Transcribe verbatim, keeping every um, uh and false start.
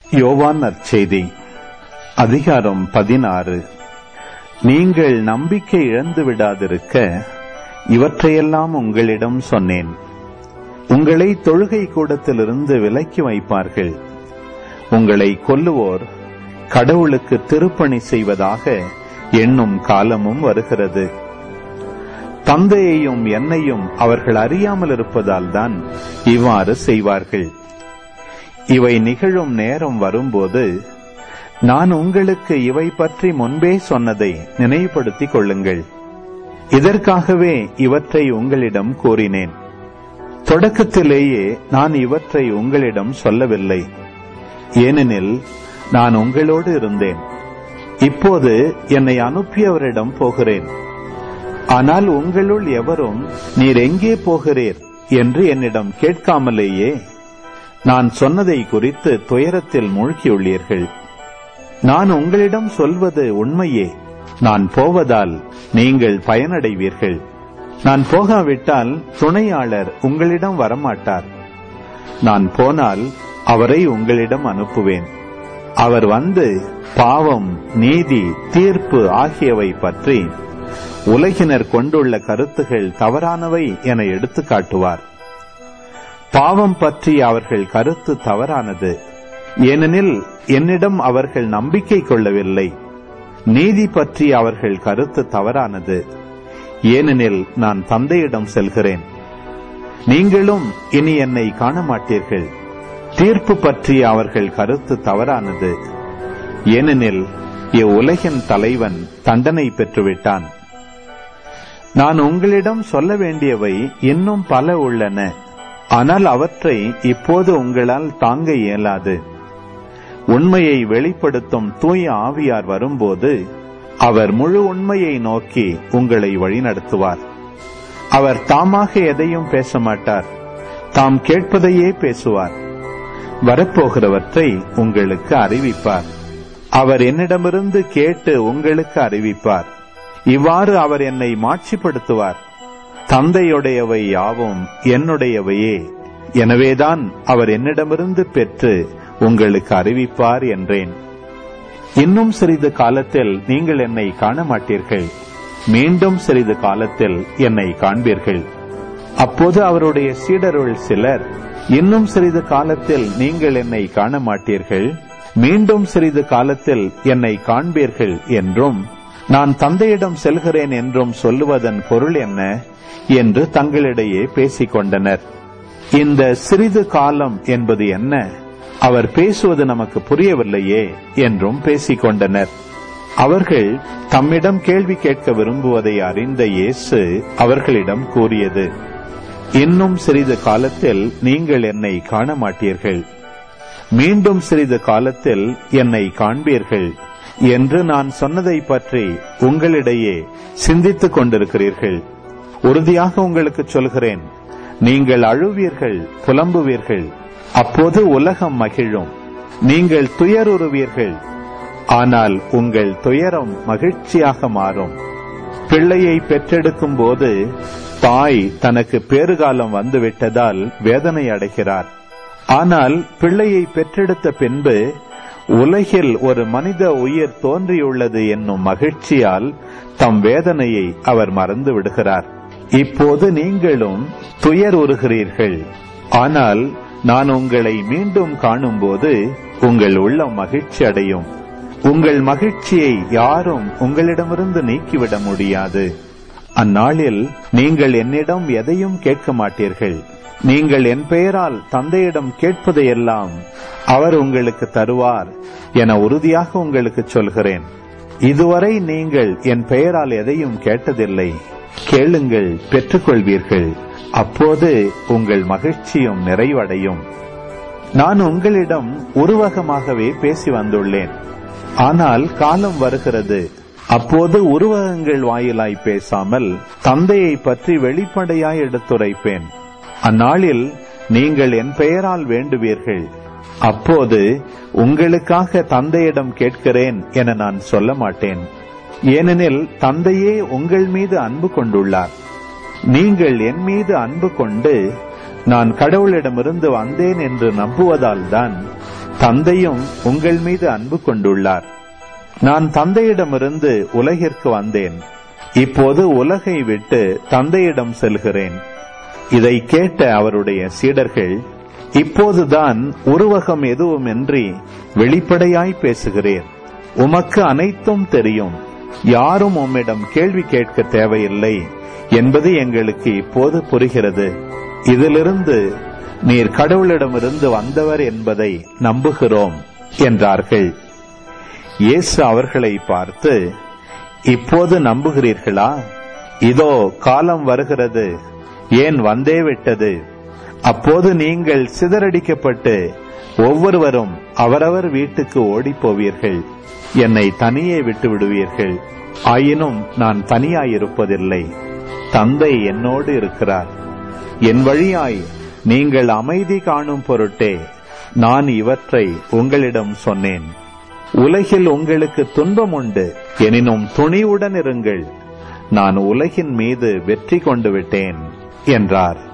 யோவான் நற்செய்தி அதிகாரம் பதினாறு. நீங்கள் நம்பிக்கை இழந்து விடாதிருக்க இவற்றையெல்லாம் உங்களிடம் சொன்னேன். உங்களை தொழுகை கூடத்திலிருந்து விலக்கி வைப்பார்கள். உங்களை கொல்லுவோர் கடவுளுக்கு திருப்பணி செய்வதாக எண்ணும் காலமும் வருகிறது. தந்தையையும் என்னையும் அவர்கள் அறியாமல் இருப்பதால் தான் இவ்வாறு செய்வார்கள். இவை நிகழும் நேரம் வரும்போது நான் உங்களுக்கு இவை பற்றி முன்பே சொன்னதை நினைவுபடுத்திக் கொள்ளுங்கள். இதற்காகவே இவற்றை உங்களிடம் கூறினேன். தொடக்கத்திலேயே நான் இவற்றை உங்களிடம் சொல்லவில்லை, ஏனெனில் நான் உங்களோடு இருந்தேன். இப்போது என்னை அனுப்பியவரிடம் போகிறேன். ஆனால் உங்களுள் எவரும் நீர் எங்கே போகிறீர் என்று என்னிடம் கேட்காமலேயே நான் சொன்னதை குறித்து துயரத்தில் மூழ்கியுள்ளீர்கள். நான் உங்களிடம் சொல்வது உண்மையே. நான் போவதால் நீங்கள் பயனடைவீர்கள். நான் போகாவிட்டால் துணையாளர் உங்களிடம் வரமாட்டார். நான் போனால் அவரை உங்களிடம் அனுப்புவேன். அவர் வந்து பாவம், நீதி, தீர்ப்பு ஆகியவை பற்றி உலகினர் கொண்டுள்ள கருத்துகள் தவறானவை என எடுத்து காட்டுவார். பாவம் பற்றி அவர்கள் கருத்து தவறானது, ஏனெனில் என்னிடம் அவர்கள் நம்பிக்கை கொள்ளவில்லை. நீதி பற்றி அவர்கள் கருத்து தவறானது, ஏனெனில் நான் தந்தையிடம் செல்கிறேன். நீங்களும் இனி என்னை காண மாட்டீர்கள். தீர்ப்பு பற்றி அவர்கள் கருத்து தவறானது, ஏனெனில் இவ்வுலகின் தலைவன் தண்டனை பெற்றுவிட்டான். நான் உங்களிடம் சொல்ல வேண்டியவை இன்னும் பல உள்ளன, ஆனால் அவற்றை இப்போது உங்களால் தாங்க இயலாது. உண்மையை வெளிப்படுத்தும் தூய ஆவியார் வரும்போது அவர் முழு உண்மையை நோக்கி உங்களை வழிநடத்துவார். அவர் தாமாக எதையும் பேச மாட்டார், தாம் கேட்பதையே பேசுவார். வரப்போகிறவற்றை உங்களுக்கு அறிவிப்பார். அவர் என்னிடமிருந்து கேட்டு உங்களுக்கு அறிவிப்பார். இவ்வாறு அவர் என்னை மாட்சிப்படுத்துவார். தந்தையுடையவை யாவும் என்னுடையவையே, எனவேதான் அவர் என்னிடமிருந்து பெற்று உங்களுக்கு அறிவிப்பார் என்றேன். இன்னும் சிறிது காலத்தில் நீங்கள் என்னை காண மாட்டீர்கள். மீண்டும் சிறிது காலத்தில் என்னை காண்பீர்கள். அப்போது அவருடைய சீடருள் சிலர், இன்னும் சிறிது காலத்தில் நீங்கள் என்னை காண மாட்டீர்கள், மீண்டும் சிறிது காலத்தில் என்னை காண்பீர்கள் என்றும், நான் தந்தையிடம் செல்கிறேன் என்றும் சொல்லுவதன் பொருள் என்ன என்று தங்களிடையே பேசிக் கொண்டனர். இந்த சிறிது காலம் என்பது என்ன? அவர் பேசுவது நமக்கு புரியவில்லையே என்றும் பேசிக் கொண்டனர். அவர்கள் தம்மிடம் கேள்வி கேட்க விரும்புவதை அறிந்த இயேசு அவர்களிடம் கூறியது, இன்னும் சிறிது காலத்தில் நீங்கள் என்னை காண மாட்டீர்கள், மீண்டும் சிறிது காலத்தில் என்னை காண்பீர்கள் என்று நான் சொன்னதை பற்றி உங்களிடையே சிந்தித்துக் கொண்டிருக்கிறீர்கள். உறுதியாக உங்களுக்கு சொல்கிறேன், நீங்கள் அழுவீர்கள், புலம்புவீர்கள். அப்போது உலகம் மகிழும். நீங்கள் துயருறுவீர்கள், ஆனால் உங்கள் துயரம் மகிழ்ச்சியாக மாறும். பிள்ளையை பெற்றெடுக்கும் போது தாய் தனக்கு பேறுகாலம் வந்துவிட்டதால் வேதனை அடைகிறார். ஆனால் பிள்ளையை பெற்றெடுத்த பின்பு உலகில் ஒரு மனித உயிர் தோன்றியுள்ளது என்னும் மகிழ்ச்சியால் தம் வேதனையை அவர் மறந்து விடுகிறார். இப்போது நீங்களும் துயர் உறுகிறீர்கள், ஆனால் நான் உங்களை மீண்டும் காணும்போது உங்கள் உள்ளம் மகிழ்ச்சி அடையும். உங்கள் மகிழ்ச்சியை யாரும் உங்களிடமிருந்து நீக்கிவிட முடியாது. அந்நாளில் நீங்கள் என்னிடம் எதையும் கேட்க மாட்டீர்கள். நீங்கள் என் பெயரால் தந்தையிடம் கேட்பதையெல்லாம் அவர் உங்களுக்கு தருவார் என உறுதியாக உங்களுக்கு சொல்கிறேன். இதுவரை நீங்கள் என் பெயரால் எதையும் கேட்டதில்லை. கேளுங்கள், பெற்றுக்கொள்வீர்கள். அப்போது உங்கள் மகிழ்ச்சியும் நிறைவடையும். நான் உங்களிடம் உருவகமாகவே பேசி வந்துள்ளேன். ஆனால் காலம் வருகிறது, அப்போது உருவகங்கள் வாயிலாய் பேசாமல் தந்தையை பற்றி வெளிப்படையாய் எடுத்துரைப்பேன். அந்நாளில் நீங்கள் என் பெயரால் வேண்டுவீர்கள். அப்போது உங்களுக்காக தந்தையிடம் கேட்கிறேன் என நான் சொல்ல மாட்டேன், ஏனெனில் தந்தையே உங்கள் மீது அன்பு கொண்டுள்ளார். நீங்கள் என் மீது அன்பு கொண்டு நான் கடவுளிடமிருந்து வந்தேன் என்று நம்புவதால் தான் தந்தையும் உங்கள் மீது அன்பு கொண்டுள்ளார். நான் தந்தையிடமிருந்து உலகிற்கு வந்தேன். இப்போது உலகை விட்டு தந்தையிடம் செல்கிறேன். இதை கேட்ட அவருடைய சீடர்கள், இப்போதுதான் உருவகம் எதுவுமின்றி வெளிப்படையாய் பேசுகிறீர். உமக்கு அனைத்தும் தெரியும். யாரும் உம்மிடம் கேள்வி கேட்க தேவையில்லை என்பது எங்களுக்கு இப்போது புரிகிறது. இதிலிருந்து நீர் கடவுளிடமிருந்து வந்தவர் என்பதை நம்புகிறோம் என்றார்கள். இயேசு அவர்களை பார்த்து, இப்போது நம்புகிறீர்களா? இதோ காலம் வருகிறது, ஏன் வந்தே விட்டது. அப்போது நீங்கள் சிதறடிக்கப்பட்டு ஒவ்வொருவரும் அவரவர் வீட்டுக்கு ஓடிப் போவீர்கள். என்னை தனியே விட்டு விடுவீர்கள். ஆயினும் நான் தனியாயிருப்பதில்லை, தந்தை என்னோடு இருக்கிறார். என் வழியாய் நீங்கள் அமைதி காணும் பொருட்டே நான் இவற்றை உங்களிடம் சொன்னேன். உலகில் உங்களுக்கு துன்பம் உண்டு, எனினும் துணிவுடன் இருங்கள், நான் உலகின் மீது வெற்றி கொண்டு விட்டேன் என்றார்.